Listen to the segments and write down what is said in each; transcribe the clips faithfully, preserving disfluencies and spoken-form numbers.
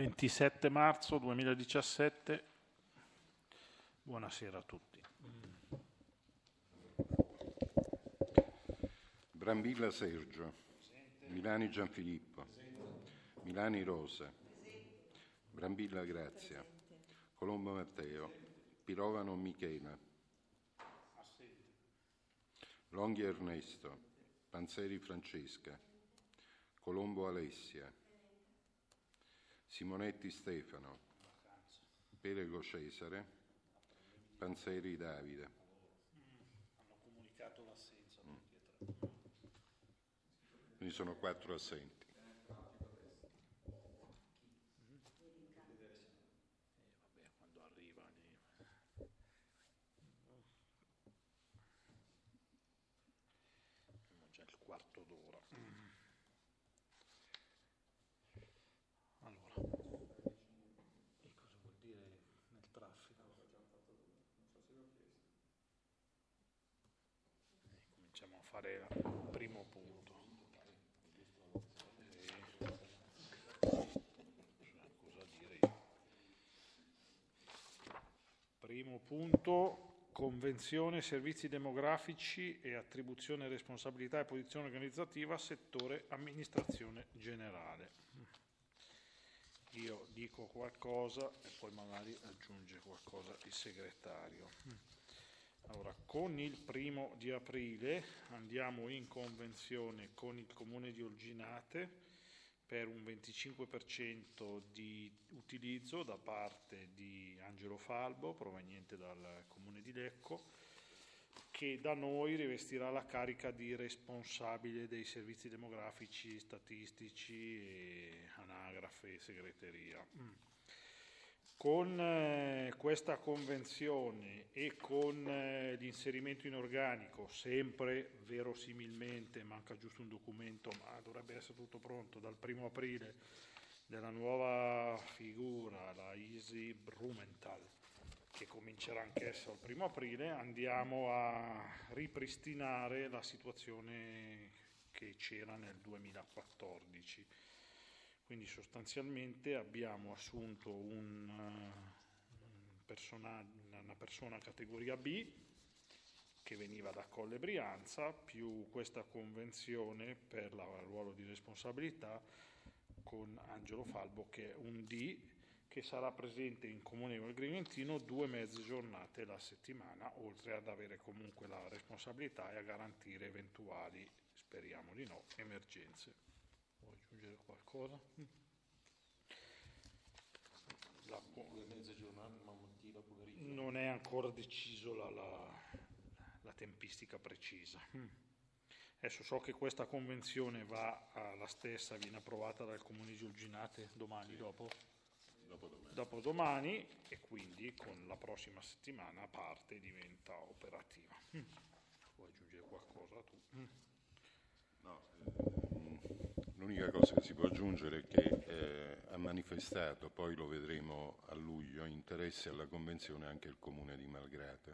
ventisette marzo duemiladiciassette. Buonasera a tutti. Brambilla Sergio. Presente. Milani Gianfilippo. Presente. Milani Rosa. Presente. Brambilla Grazia. Presente. Colombo Matteo. Presente. Pirovano Michela. Assente. Longhi Ernesto. Panzeri Francesca. Colombo Alessia. Simonetti Stefano. Perego Cesare. Panzeri Davide. Hanno comunicato l'assenza. Mm. Quindi sono quattro assenti. Quarto d'ora. Allora, e cosa vuol dire nel traffico? E cominciamo a fare il primo punto. E... cosa dire io? Primo punto. Convenzione, servizi demografici e attribuzione, responsabilità e posizione organizzativa, settore amministrazione generale. Io dico qualcosa e poi magari aggiunge qualcosa il segretario. Allora, con il primo di aprile andiamo in convenzione con il Comune di Olginate per un venticinque per cento di utilizzo da parte di Angelo Falbo, proveniente dal Comune di Lecco, che da noi rivestirà la carica di responsabile dei servizi demografici, statistici, e anagrafe e segreteria. Con eh, questa convenzione e con eh, l'inserimento in organico, sempre verosimilmente, manca giusto un documento, ma dovrebbe essere tutto pronto, dal primo aprile, della nuova figura, la Easy Brumenthal, che comincerà anch'essa il primo aprile, andiamo a ripristinare la situazione che c'era nel duemilaquattordici. Quindi sostanzialmente abbiamo assunto un, uh, un persona, una persona categoria B che veniva da Colle Brianza, più questa convenzione per la, il ruolo di responsabilità con Angelo Falbo, che è un D, che sarà presente in Comune del Grimantino due mezze giornate la settimana, oltre ad avere comunque la responsabilità e a garantire eventuali, speriamo di no, emergenze. Vuoi aggiungere qualcosa? La, due mezze giornate, ma mattina pomeriggio. Non è ancora deciso la, la, la tempistica precisa. Adesso so che questa convenzione va alla stessa, viene approvata dal Comune di Olginate domani, sì. dopo? Dopodomani. Dopodomani, e quindi con la prossima settimana parte e diventa operativa. Vuoi aggiungere qualcosa tu? No, eh, l'unica cosa che si può aggiungere è che eh, ha manifestato, poi lo vedremo a luglio, interesse alla convenzione anche il Comune di Malgrate,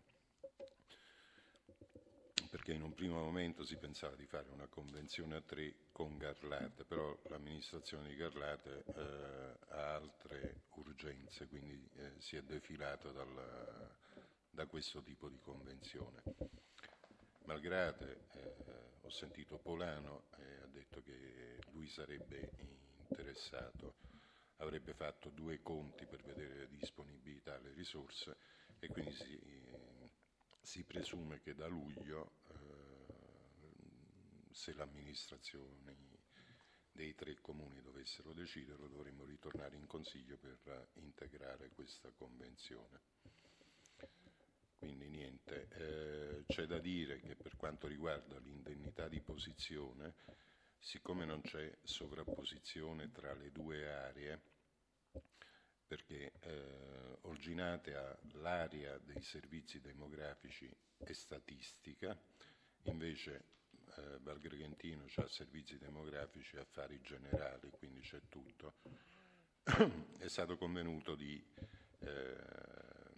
perché in un primo momento si pensava di fare una convenzione a tre con Garlate, però l'amministrazione di Garlate eh, ha altre urgenze, quindi eh, si è defilato dal, da questo tipo di convenzione. Malgrate, eh, ho sentito Polano e eh, ha detto che lui sarebbe interessato, avrebbe fatto due conti per vedere le disponibilità, le risorse, e quindi si, eh, si presume che da luglio, eh, se l'amministrazione dei tre comuni dovessero deciderlo, dovremmo ritornare in Consiglio per integrare questa convenzione. Quindi niente, eh, c'è da dire che per quanto riguarda l'indennità di posizione, siccome non c'è sovrapposizione tra le due aree, perché eh, Olginate ha l'area dei servizi demografici e statistica, invece eh, Valgregentino ha servizi demografici e affari generali, quindi c'è tutto. È stato convenuto di eh,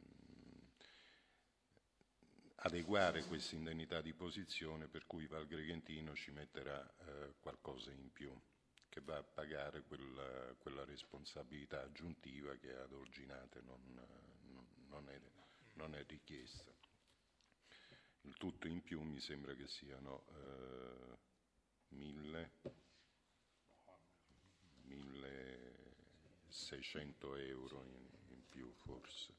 adeguare questa indennità di posizione, per cui Valgregentino ci metterà eh, qualcosa in più, che che va a pagare quella, quella responsabilità aggiuntiva che ad Orginate non, non, non, è, non è richiesta. Il tutto in più mi sembra che siano eh, mille, milleseicento euro in, in più forse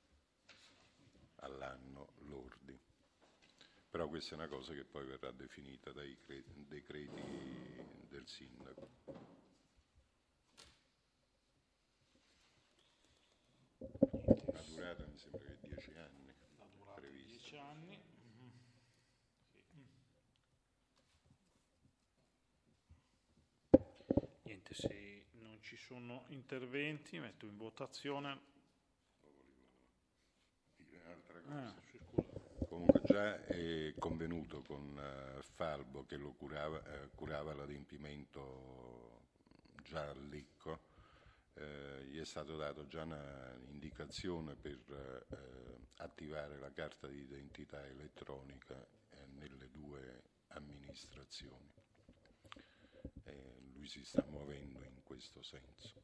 all'anno lordi. Però questa è una cosa che poi verrà definita dai cre- decreti del sindaco. La durata mi sembra che dieci anni. La durata è dieci anni. Mm-hmm. Sì. Niente, se non ci sono interventi metto in votazione. Dire un'altra cosa. Ah, sì, scusa. Comunque già è convenuto con uh, Falbo che lo curava, uh, curava l'adempimento già a Lecco, uh, gli è stato dato già un'indicazione per uh, attivare la carta di identità elettronica uh, nelle due amministrazioni. E lui si sta muovendo in questo senso.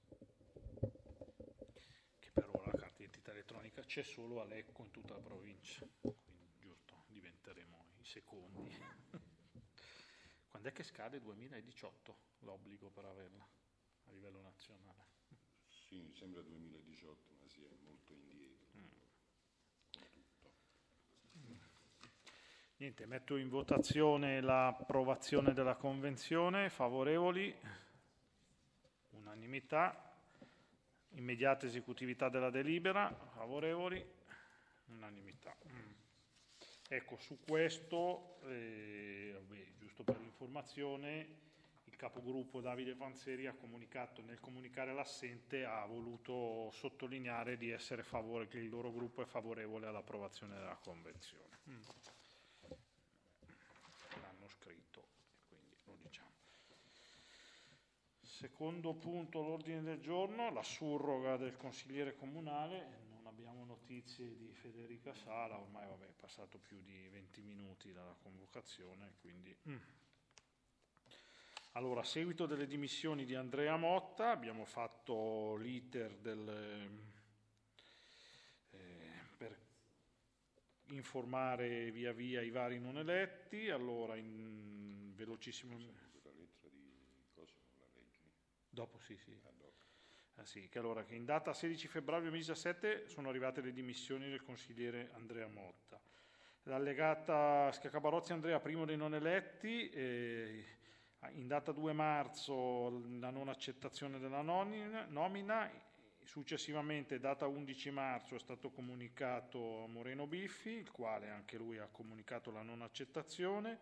Che però la carta di identità elettronica c'è solo a Lecco in tutta la provincia. Diventeremo i secondi. Quando è che scade? duemiladiciotto l'obbligo per averla a livello nazionale? Sì, mi sembra duemiladiciotto, ma si è molto indietro. Mm. Con tutto. Mm. Niente, metto in votazione l'approvazione della convenzione. Favorevoli? Unanimità. Immediata esecutività della delibera? Favorevoli? Unanimità. Mm. Ecco, su questo, eh, vabbè, giusto per l'informazione, il capogruppo Davide Panzeri ha comunicato, nel comunicare l'assente ha voluto sottolineare di essere favorevole, che il loro gruppo è favorevole all'approvazione della convenzione. Mm. L'hanno scritto, quindi lo diciamo. Secondo punto all'ordine del giorno, la surroga del consigliere comunale. Abbiamo notizie di Federica Sala, ormai vabbè, è passato più di venti minuti dalla convocazione, quindi... Mm. Allora, a seguito delle dimissioni di Andrea Motta, abbiamo fatto l'iter del, eh, per informare via via i vari non eletti. Allora, in velocissimo... La lettera di cosa non la leggi? Dopo, sì, sì. Ah, dopo. Ah, sì, che allora che in data sedici febbraio duemiladiciassette sono arrivate le dimissioni del consigliere Andrea Motta. L'allegata Schiacabarozzi Andrea, primo dei non eletti, eh, in data due marzo la non accettazione della nomina, nomina, successivamente data undici marzo è stato comunicato a Moreno Biffi, il quale anche lui ha comunicato la non accettazione.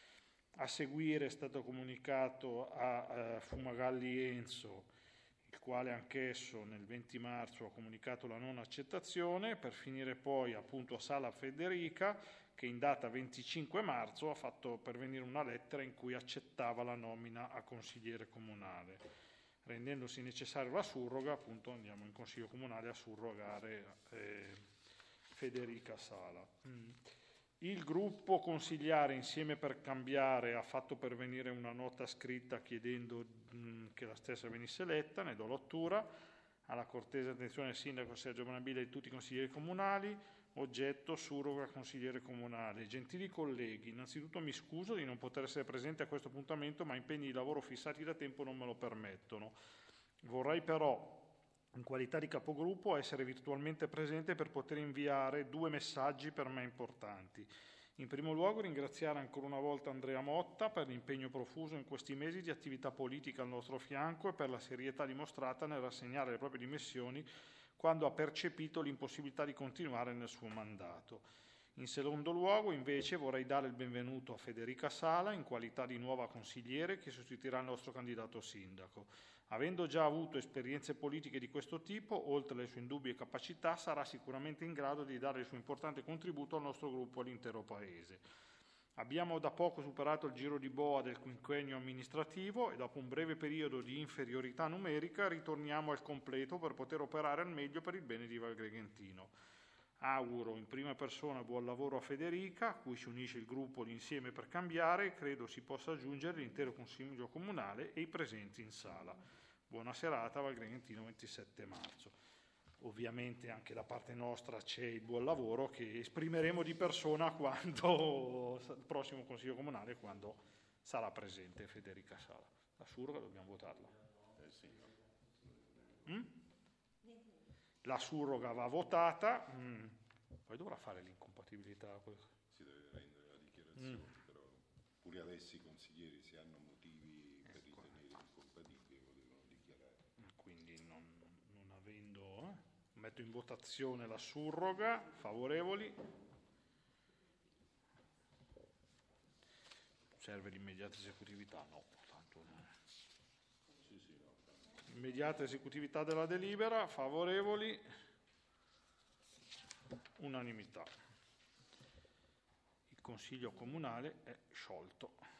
A seguire è stato comunicato a eh, Fumagalli Enzo, il quale anch'esso nel venti marzo ha comunicato la non accettazione, per finire poi appunto a Sala Federica, che in data venticinque marzo ha fatto pervenire una lettera in cui accettava la nomina a consigliere comunale. Rendendosi necessaria la surroga, appunto andiamo in consiglio comunale a surrogare eh, Federica Sala. Mm. Il gruppo consigliare Insieme per Cambiare ha fatto pervenire una nota scritta chiedendo mh, che la stessa venisse letta, ne do lettura. Alla cortese attenzione del sindaco Sergio Bonabile e di tutti i consiglieri comunali, oggetto surroga consigliere comunale. Gentili colleghi, innanzitutto mi scuso di non poter essere presente a questo appuntamento, ma impegni di lavoro fissati da tempo non me lo permettono. Vorrei però, in qualità di capogruppo, essere virtualmente presente per poter inviare due messaggi per me importanti. In primo luogo ringraziare ancora una volta Andrea Motta per l'impegno profuso in questi mesi di attività politica al nostro fianco e per la serietà dimostrata nel rassegnare le proprie dimissioni quando ha percepito l'impossibilità di continuare nel suo mandato. In secondo luogo, invece, vorrei dare il benvenuto a Federica Sala in qualità di nuova consigliere che sostituirà il nostro candidato sindaco. Avendo già avuto esperienze politiche di questo tipo, oltre alle sue indubbie capacità, sarà sicuramente in grado di dare il suo importante contributo al nostro gruppo e all'intero Paese. Abbiamo da poco superato il giro di boa del quinquennio amministrativo e dopo un breve periodo di inferiorità numerica ritorniamo al completo per poter operare al meglio per il bene di Val Gregentino. Auguro in prima persona buon lavoro a Federica, a cui si unisce il gruppo L'Insieme per Cambiare. Credo si possa aggiungere l'intero Consiglio Comunale e i presenti in sala. Buona serata, Valgregentino, ventisette marzo. Ovviamente anche da parte nostra c'è il buon lavoro che esprimeremo di persona quando il prossimo Consiglio Comunale, quando sarà presente Federica Sala. La surroga dobbiamo votarla. Eh sì, Mm? La surroga va votata, mm. Poi dovrà fare l'incompatibilità. si deve rendere la dichiarazione, Mm. però pure adesso i consiglieri, se hanno motivi per ritenere incompatibili, lo devono dichiarare. Quindi non, non avendo, eh? Metto in votazione la surroga. Favorevoli? Serve l'immediata esecutività? No, tanto no. Sì, sì, no. Immediata esecutività della delibera. Favorevoli? Unanimità. Il Consiglio Comunale è sciolto.